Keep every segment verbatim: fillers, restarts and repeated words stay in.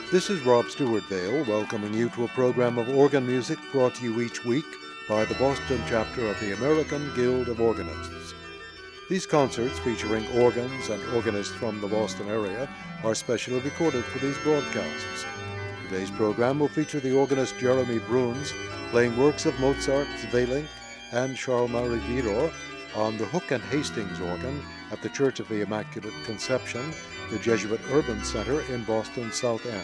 This is Rob Stewart Vale welcoming you to a program of organ music brought to you each week by the Boston chapter of the American Guild of Organists. These concerts, featuring organs and organists from the Boston area, are specially recorded for these broadcasts. Today's program will feature the organist Jeremy Bruns playing works of Mozart, Sweelinck, and Charles-Marie Widor on the Hook and Hastings organ at the Church of the Immaculate Conception, the Jesuit Urban Center in Boston's South End.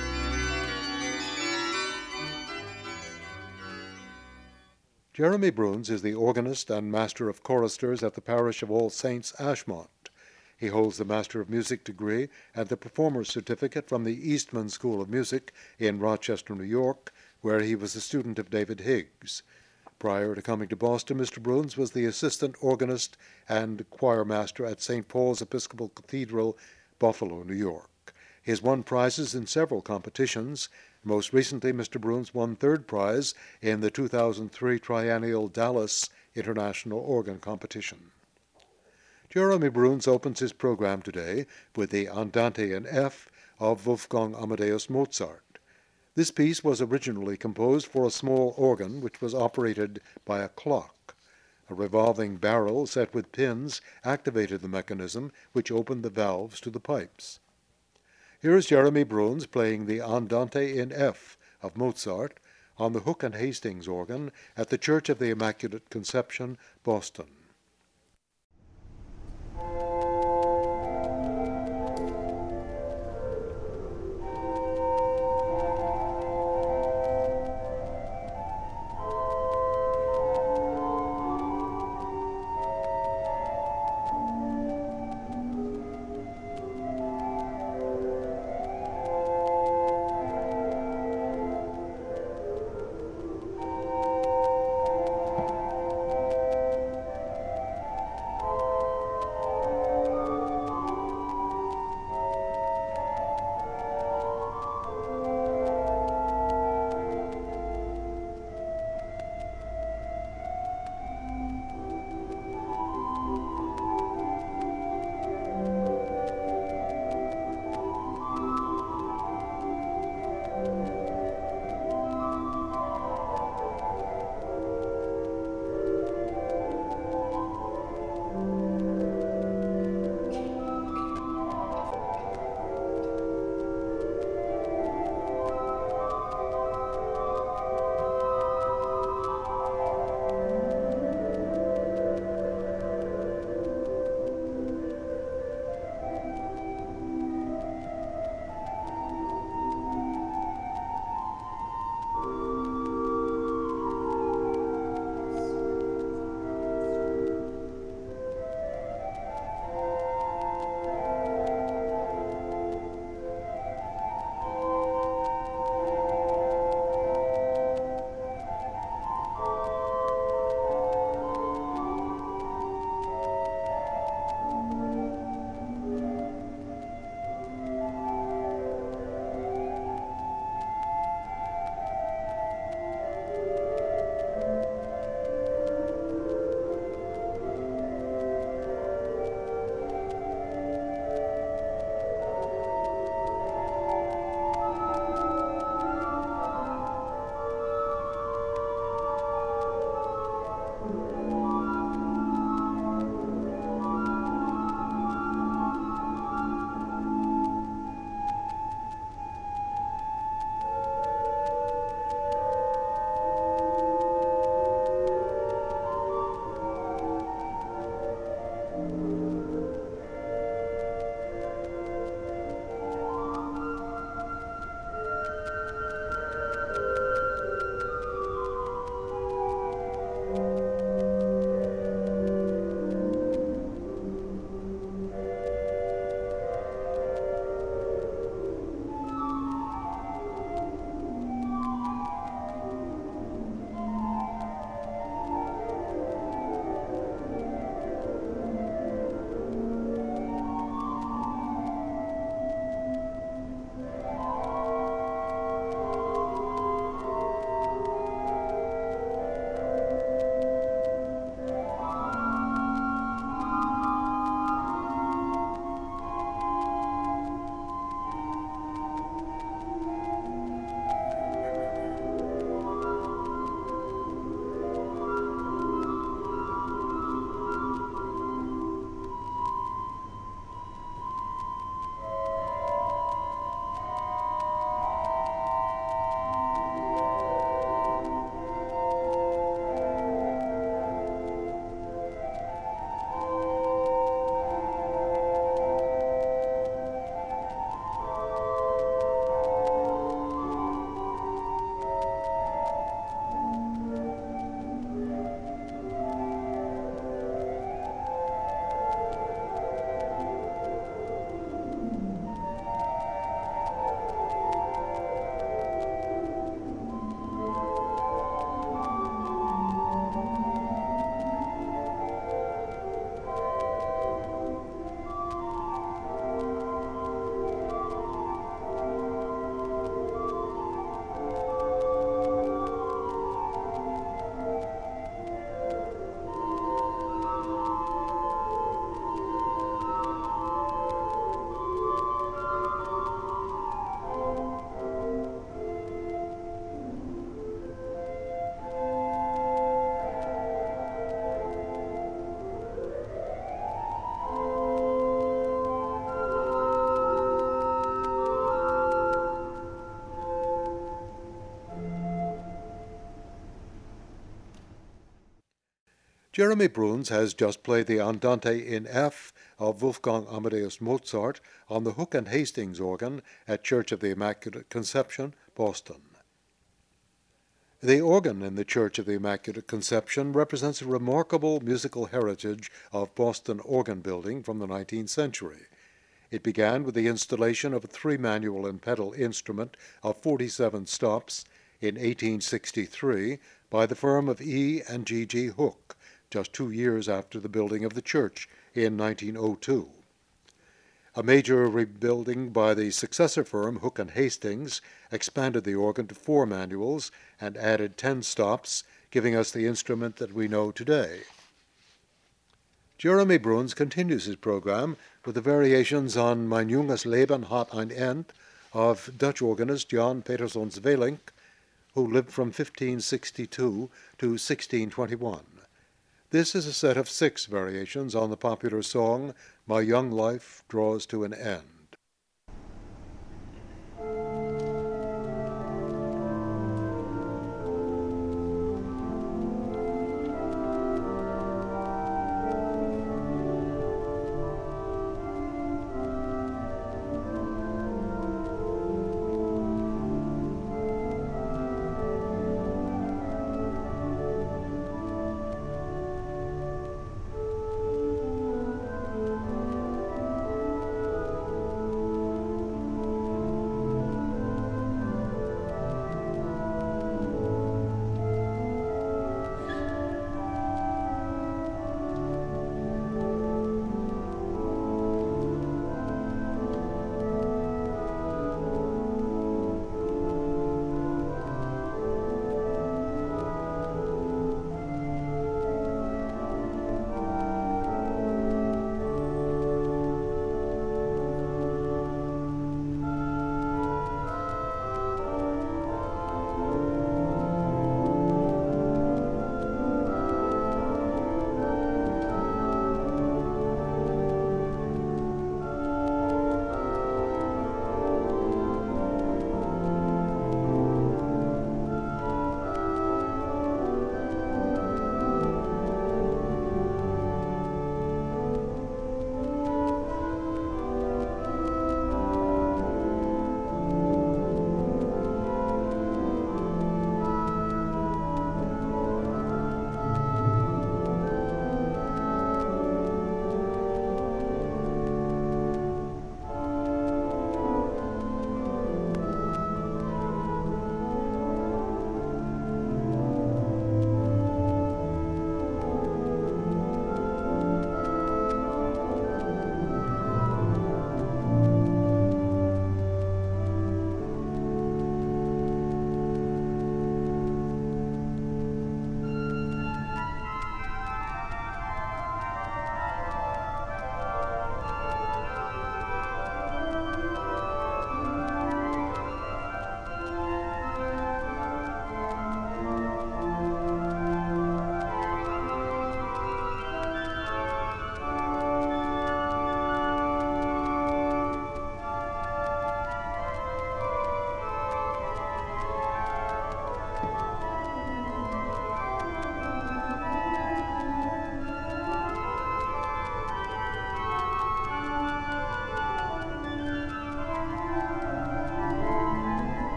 Jeremy Bruns is the organist and master of choristers at the parish of All Saints, Ashmont. He holds the Master of Music degree and the Performer's Certificate from the Eastman School of Music in Rochester, New York, where he was a student of David Higgs. Prior to coming to Boston, Mister Bruns was the assistant organist and choir master at Saint Paul's Episcopal Cathedral, Buffalo, New York. He has won prizes in several competitions. Most recently, Mister Bruns won third prize in the two thousand three Triennial Dallas International Organ Competition. Jeremy Bruns opens his program today with the Andante in F of Wolfgang Amadeus Mozart. This piece was originally composed for a small organ which was operated by a clock. A revolving barrel set with pins activated the mechanism which opened the valves to the pipes. Here is Jeremy Bruns playing the Andante in F of Mozart on the Hook and Hastings organ at the Church of the Immaculate Conception, Boston. Jeremy Bruns has just played the Andante in F of Wolfgang Amadeus Mozart on the Hook and Hastings organ at Church of the Immaculate Conception, Boston. The organ in the Church of the Immaculate Conception represents a remarkable musical heritage of Boston organ building from the nineteenth century. It began with the installation of a three-manual and pedal instrument of forty-seven stops in eighteen sixty-three by the firm of E and G G Hook, just two years after the building of the church in nineteen oh two. A major rebuilding by the successor firm, Hook and Hastings, expanded the organ to four manuals and added ten stops, giving us the instrument that we know today. Jeremy Bruns continues his program with the variations on Mein junges Leben hat ein End of Dutch organist Jan Peterson Zwelinck, who lived from fifteen sixty-two to sixteen twenty-one. This is a set of six variations on the popular song, My Young Life Draws to an End.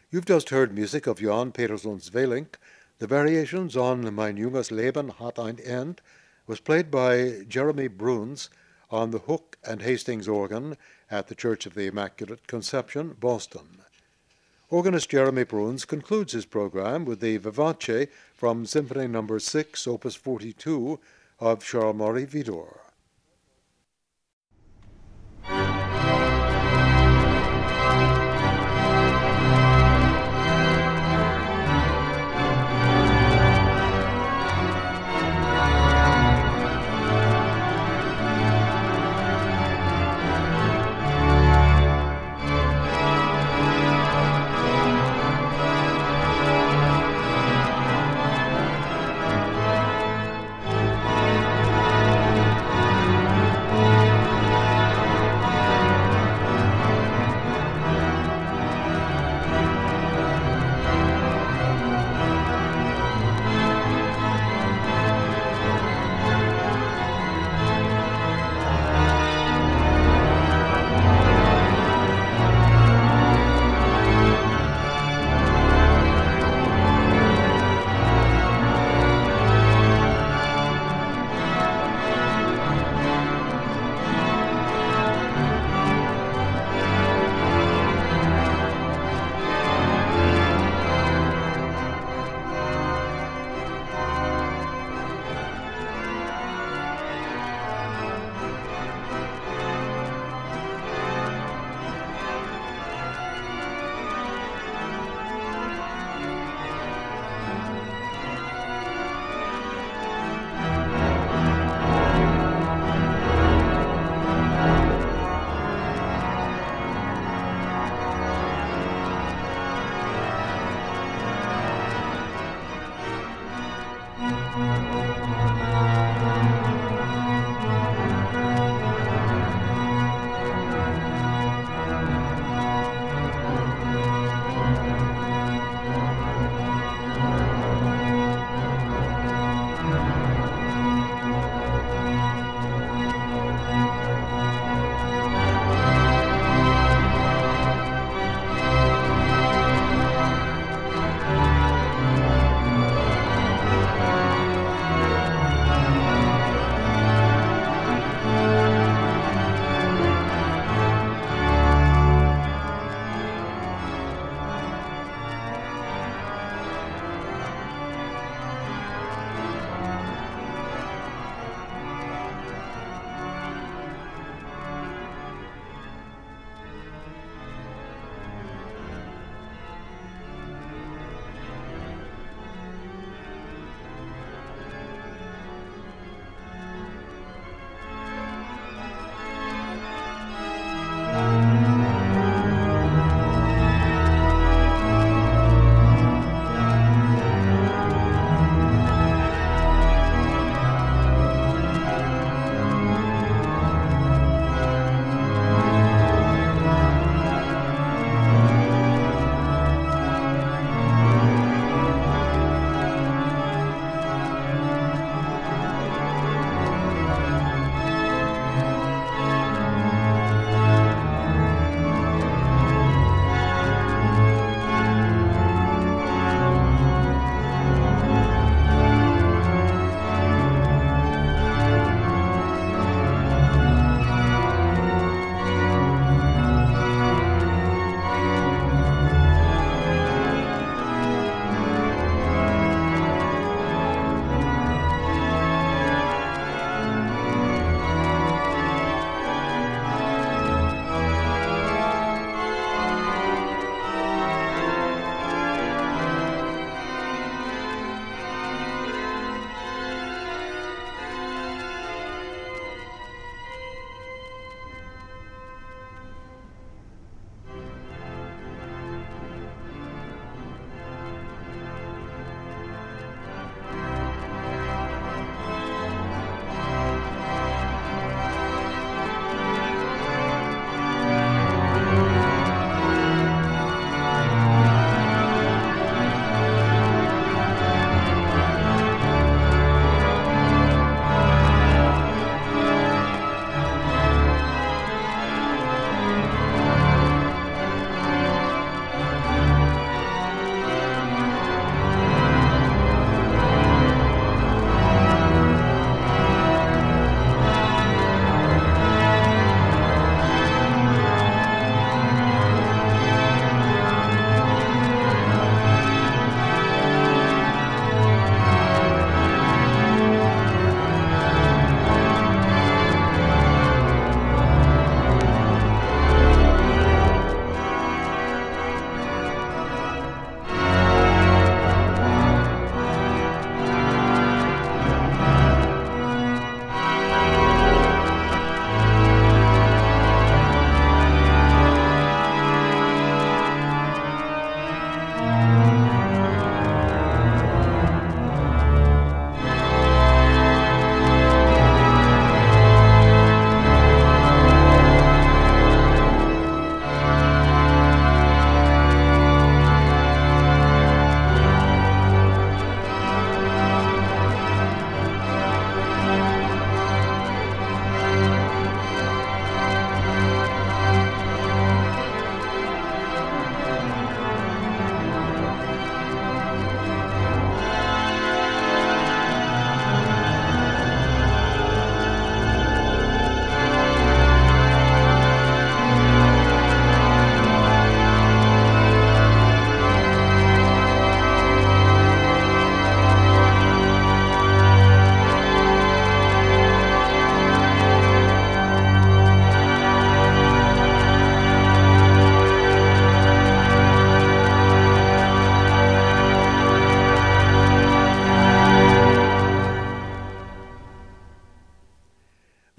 You've just heard music of Jan Petersson's Velink. The variations on Mein junges Leben hat ein End was played by Jeremy Bruns on the Hook and Hastings organ at the Church of the Immaculate Conception, Boston. Organist Jeremy Bruns concludes his program with the Vivace from Symphony Number six, Opus forty-two of Charles-Marie Widor.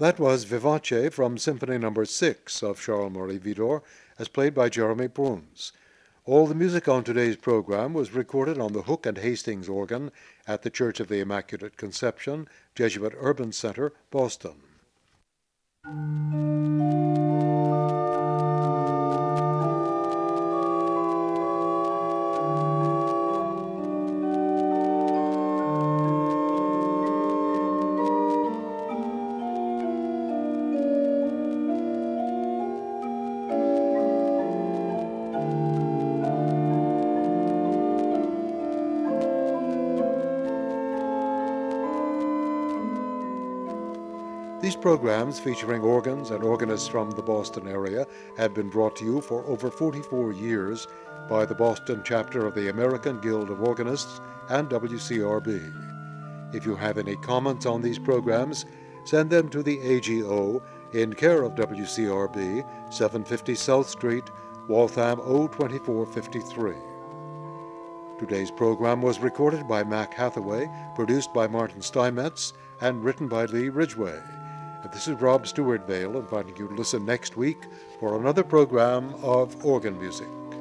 That was Vivace from Symphony Number six of Charles-Marie Widor, as played by Jeremy Bruns. All the music on today's program was recorded on the Hook and Hastings organ at the Church of the Immaculate Conception, Jesuit Urban Center, Boston. These programs, featuring organs and organists from the Boston area, have been brought to you for over forty-four years by the Boston chapter of the American Guild of Organists and W C R B. If you have any comments on these programs, send them to the A G O in care of W C R B, seven fifty South Street, Waltham O twenty-four fifty-three. Today's program was recorded by Mac Hathaway, produced by Martin Steinmetz, and written by Lee Ridgway. This is Rob Stewart Vale, inviting you to listen next week for another program of organ music.